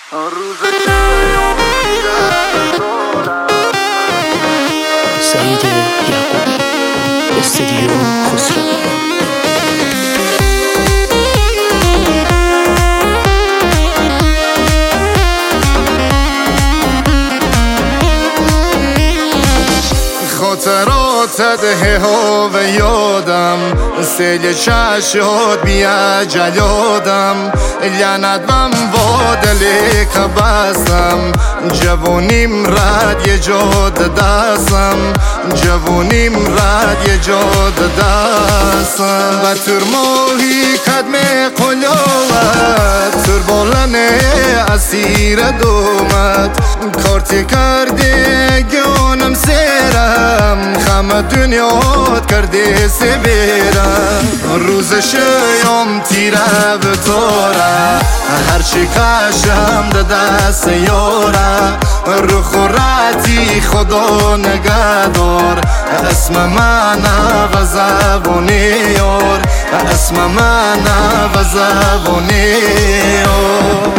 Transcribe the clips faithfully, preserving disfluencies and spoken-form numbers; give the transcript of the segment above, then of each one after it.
سعید یعقوبی، استودیو خسروی. خاطرات ده و یادم سیل چشات بیا جلادم لعنت بم با دلی که بستم جوانیم رد یه جاد دستم جوانیم رد یه جاد دستم و تر ماهی کدم قلیوت تر بالنه اسیر دومت کارتی کرده گیانم سیرم خم دنیات کرده سبیرم روز شیام تیره به تاره هرچی کشم ده دست یاره رو خورتی خدا نگهدار اسم من و زبونی یار اسم من و زبونی یار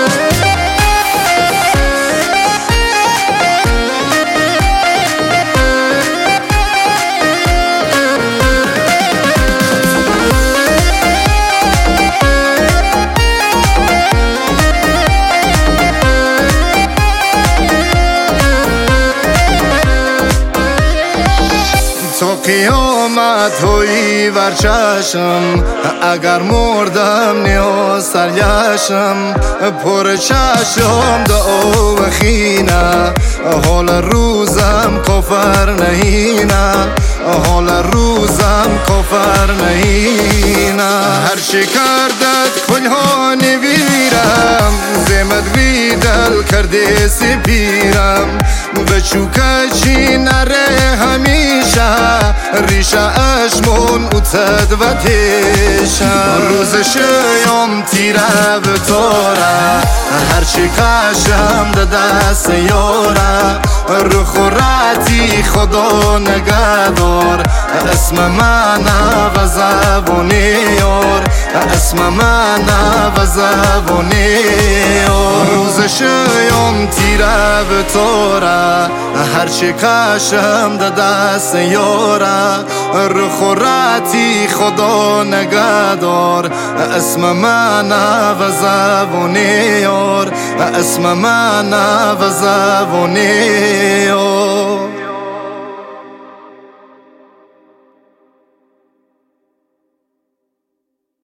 تو قیامت هایی ورچشم اگر مردم نیاز سریشم پر چشم دعا و خینه حال روزم کافر نهینه حال روزم کافر نهینه هرچی کردت کلها نویرم زمت ویدل کرده سپیرم بچوکه چی نره همیشه ریشه اشمون اوتد و تیشه روز شیام تیره به تاره هرچی کشم ده دست یاره رو خورتی خدا نگهدار اسم من و زبونی یار اسم من و زبونی یار روز شیام تیره به تاره هرچی کشم ده دست یاره رو خورتی خدا نگهدار اسم من و زبونی یار اسم من و زبونی یار